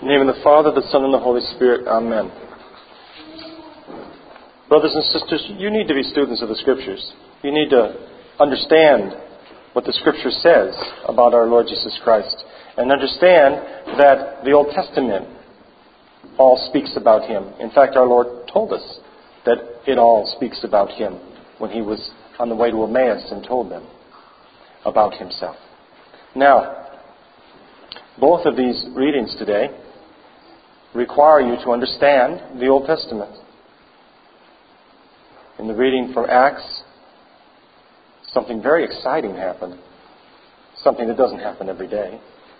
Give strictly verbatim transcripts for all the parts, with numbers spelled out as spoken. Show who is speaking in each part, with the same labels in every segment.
Speaker 1: In the name of the Father, the Son, and the Holy Spirit. Amen. Brothers and sisters, you need to be students of the Scriptures. You need to understand what the Scripture says about our Lord Jesus Christ. And understand that the Old Testament all speaks about Him. In fact, our Lord told us that it all speaks about Him when He was on the way to Emmaus and told them about Himself. Now, both of these readings today require you to understand the Old Testament. In the reading from Acts, something very exciting happened. Something that doesn't happen every day.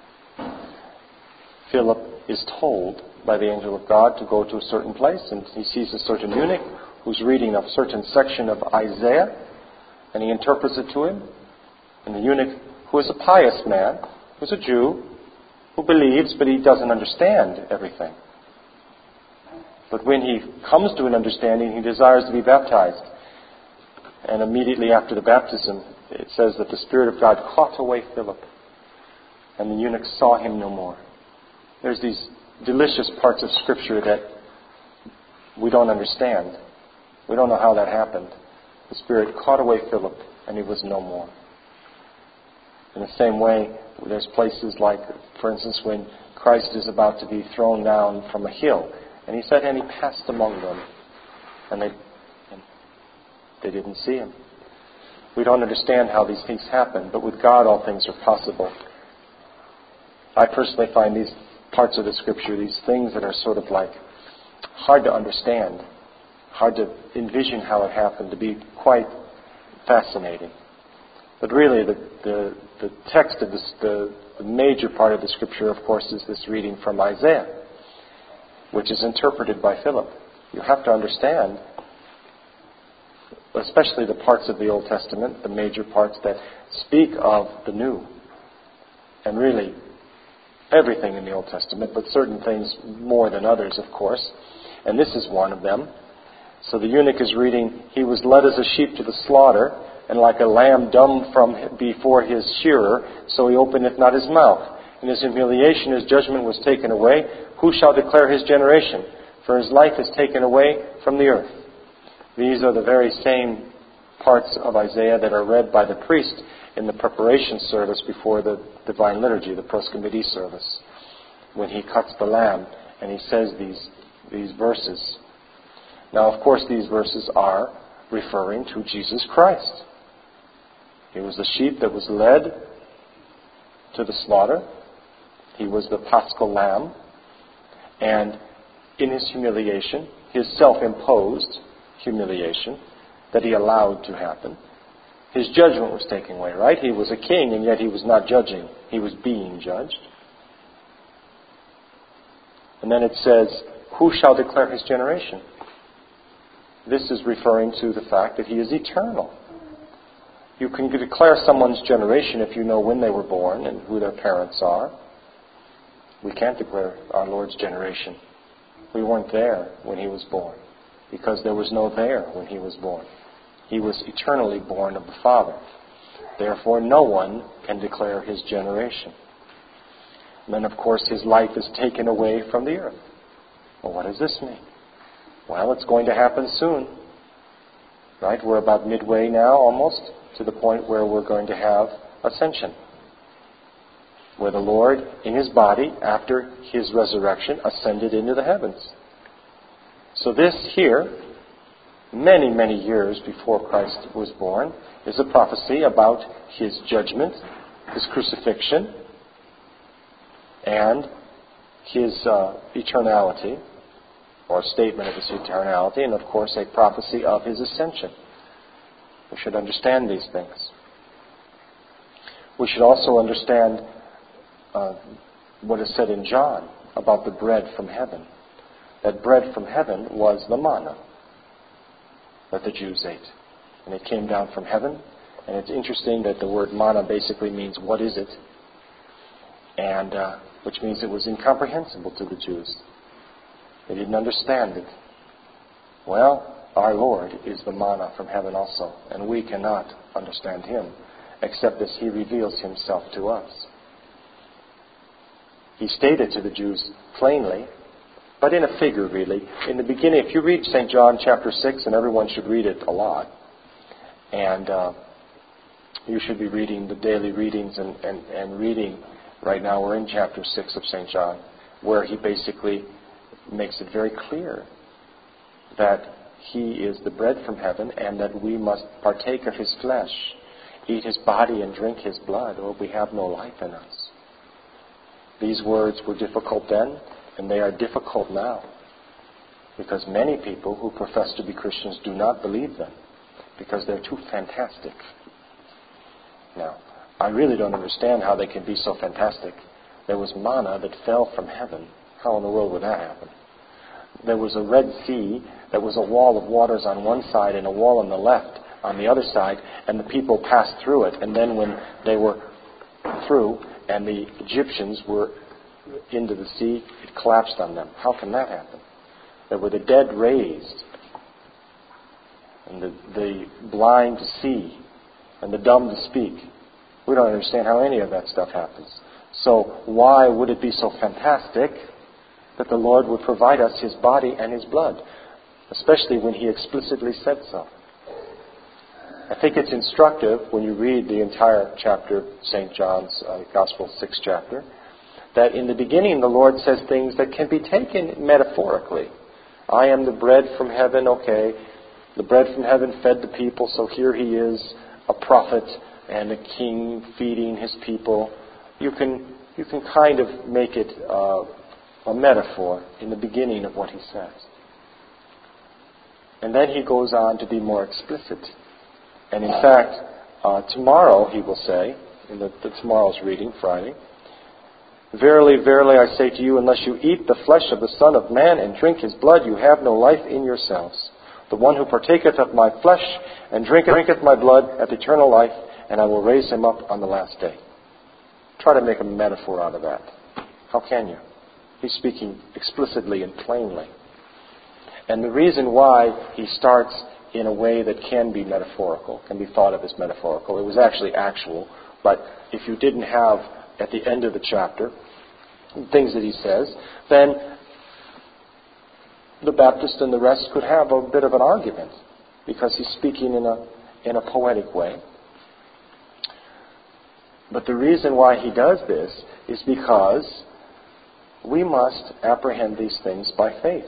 Speaker 1: Philip is told by the angel of God to go to a certain place, and he sees a certain eunuch who's reading a certain section of Isaiah, and he interprets it to him. And the eunuch, who is a pious man, who's a Jew, who believes, but he doesn't understand everything. But when he comes to an understanding, he desires to be baptized. And immediately after the baptism, it says that the Spirit of God caught away Philip, and the eunuch saw him no more. There's these delicious parts of Scripture that we don't understand. We don't know how that happened. The Spirit caught away Philip, and he was no more. In the same way, there's places like, for instance, when Christ is about to be thrown down from a hill, and he said, and he passed among them, and they, and they didn't see him. We don't understand how these things happen, but with God all things are possible. I personally find these parts of the Scripture, these things that are sort of like hard to understand, hard to envision how it happened, to be quite fascinating. But really, the, the, the text of this, the, the major part of the Scripture, of course, is this reading from Isaiah, which is interpreted by Philip. You have to understand, especially the parts of the Old Testament, the major parts that speak of the New. And really, everything in the Old Testament, but certain things more than others, of course. And this is one of them. So the eunuch is reading, he was led as a sheep to the slaughter, and like a lamb dumb from before his shearer, so he openeth not his mouth. In his humiliation his judgment was taken away. Who shall declare his generation? For his life is taken away from the earth. These are the very same parts of Isaiah that are read by the priest in the preparation service before the Divine Liturgy, the proscomedia service, when he cuts the lamb and he says these, these verses. Now, of course, these verses are referring to Jesus Christ. He was the sheep that was led to the slaughter. He was the paschal lamb. And in his humiliation, his self-imposed humiliation that he allowed to happen, his judgment was taken away, right? He was a king, and yet he was not judging. He was being judged. And then it says, who shall declare his generation? This is referring to the fact that he is eternal. You can declare someone's generation if you know when they were born and who their parents are. We can't declare our Lord's generation. We weren't there when he was born, because there was no there when he was born. He was eternally born of the Father. Therefore, no one can declare his generation. And then, of course, his life is taken away from the earth. Well, what does this mean? Well, it's going to happen soon. Right? We're about midway now, almost, to the point where we're going to have ascension, where the Lord, in his body, after his resurrection, ascended into the heavens. So this here, many, many years before Christ was born, is a prophecy about his judgment, his crucifixion, and his uh, eternality, or a statement of his eternality, and of course a prophecy of his ascension. We should understand these things. We should also understand uh, what is said in John about the bread from heaven. That bread from heaven was the manna that the Jews ate. And it came down from heaven. And it's interesting that the word manna basically means, what is it? And uh, which means it was incomprehensible to the Jews. They didn't understand it. Well, our Lord is the manna from heaven also, and we cannot understand him except as he reveals himself to us. He stated to the Jews plainly, but in a figure, really. In the beginning, if you read Saint John chapter six, and everyone should read it a lot, and uh, you should be reading the daily readings and, and, and reading, right now we're in chapter six of Saint John, where he basically makes it very clear that he is the bread from heaven and that we must partake of his flesh, eat his body and drink his blood, or we have no life in us. These words were difficult then, and they are difficult now, because many people who profess to be Christians do not believe them, because they're too fantastic. Now, I really don't understand how they can be so fantastic. There was manna that fell from heaven. How in the world would that happen? There was a Red Sea that was a wall of waters on one side and a wall on the left on the other side, and the people passed through it. And then when they were through and the Egyptians were into the sea, it collapsed on them. How can that happen? There were the dead raised, and the, the blind to see, and the dumb to speak. We don't understand how any of that stuff happens. So why would it be so fantastic that the Lord would provide us his body and his blood, especially when he explicitly said so? I think it's instructive when you read the entire chapter, Saint John's uh, Gospel, sixth chapter, that in the beginning the Lord says things that can be taken metaphorically. I am the bread from heaven, okay. The bread from heaven fed the people, so here he is, a prophet and a king feeding his people. You can you can kind of make it uh, a metaphor in the beginning of what he says. And then he goes on to be more explicit. And in fact, uh, tomorrow he will say, in the, the tomorrow's reading, Friday, Verily, verily, I say to you, unless you eat the flesh of the Son of Man and drink his blood, you have no life in yourselves. The one who partaketh of my flesh and drinketh, drinketh my blood hath eternal life, and I will raise him up on the last day. Try to make a metaphor out of that. How can you? He's speaking explicitly and plainly. And the reason why he starts in a way that can be metaphorical, can be thought of as metaphorical, it was actually actual, but if you didn't have at the end of the chapter things that he says, then the Baptist and the rest could have a bit of an argument, because he's speaking in a in a poetic way. But the reason why he does this is because we must apprehend these things by faith.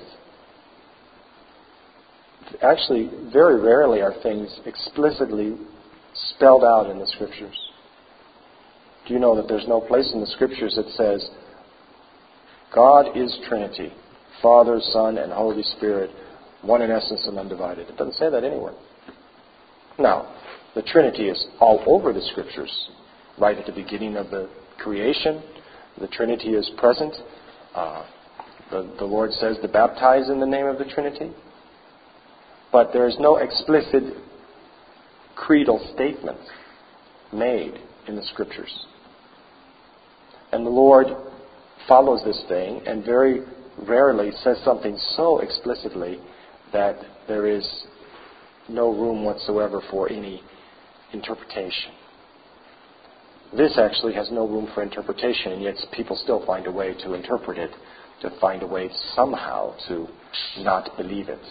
Speaker 1: Actually, very rarely are things explicitly spelled out in the Scriptures. Do you know that there's no place in the Scriptures that says, God is Trinity, Father, Son, and Holy Spirit, one in essence and undivided? It doesn't say that anywhere. Now, the Trinity is all over the Scriptures. Right at the beginning of the creation, the Trinity is present. Uh, the, the Lord says to baptize in the name of the Trinity. But there is no explicit creedal statement made in the Scriptures. And the Lord follows this thing and very rarely says something so explicitly that there is no room whatsoever for any interpretation. This actually has no room for interpretation, and yet people still find a way to interpret it, to find a way somehow to not believe it.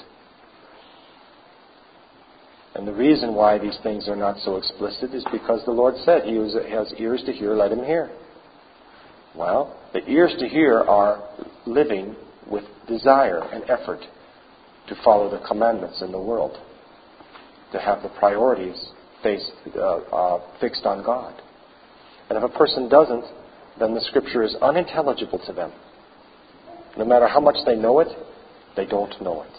Speaker 1: And the reason why these things are not so explicit is because the Lord said, he who has ears to hear, let him hear. Well, the ears to hear are living with desire and effort to follow the commandments in the world, to have the priorities based, uh, uh, fixed on God. And if a person doesn't, then the Scripture is unintelligible to them. No matter how much they know it, they don't know it.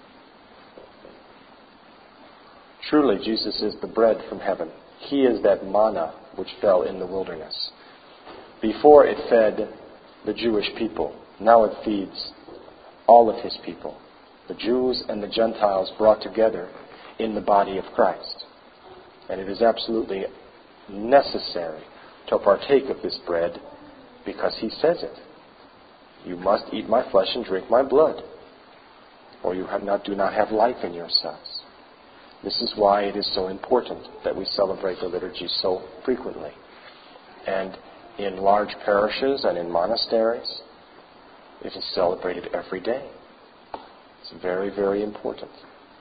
Speaker 1: Truly, Jesus is the bread from heaven. He is that manna which fell in the wilderness. Before it fed the Jewish people, now it feeds all of his people, the Jews and the Gentiles brought together in the body of Christ. And it is absolutely necessary to partake of this bread because he says it. You must eat my flesh and drink my blood, or you have not, do not have life in yourselves. This is why it is so important that we celebrate the liturgy so frequently. And in large parishes and in monasteries, It is celebrated every day. It's very, very important.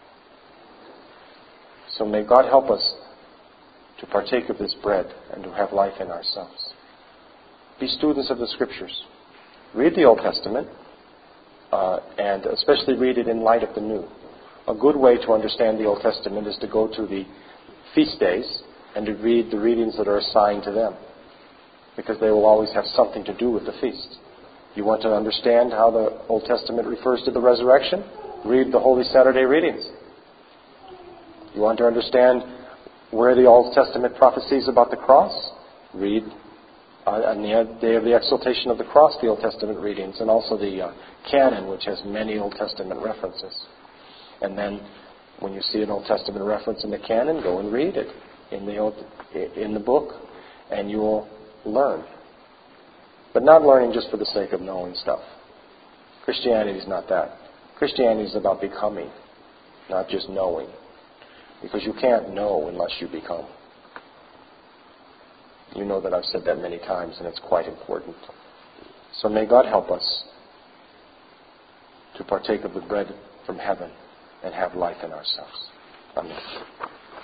Speaker 1: So may God help us to partake of this bread and to have life in ourselves. Be students of the Scriptures. Read the Old Testament, uh, and especially read it in light of the New. A good way to understand the Old Testament is to go to the feast days and to read the readings that are assigned to them, because they will always have something to do with the feast. You want to understand how the Old Testament refers to the resurrection? Read the Holy Saturday readings. You want to understand where the Old Testament prophecies about the cross? Read uh, on the day of the exaltation of the cross, the Old Testament readings, and also the uh, canon, which has many Old Testament references. And then, when you see an Old Testament reference in the canon, go and read it in the Old, in the book, and you will learn. But not learning just for the sake of knowing stuff. Christianity is not that. Christianity is about becoming, not just knowing. Because you can't know unless you become. You know that I've said that many times, and it's quite important. So may God help us to partake of the bread from heaven and have life in ourselves. Amen.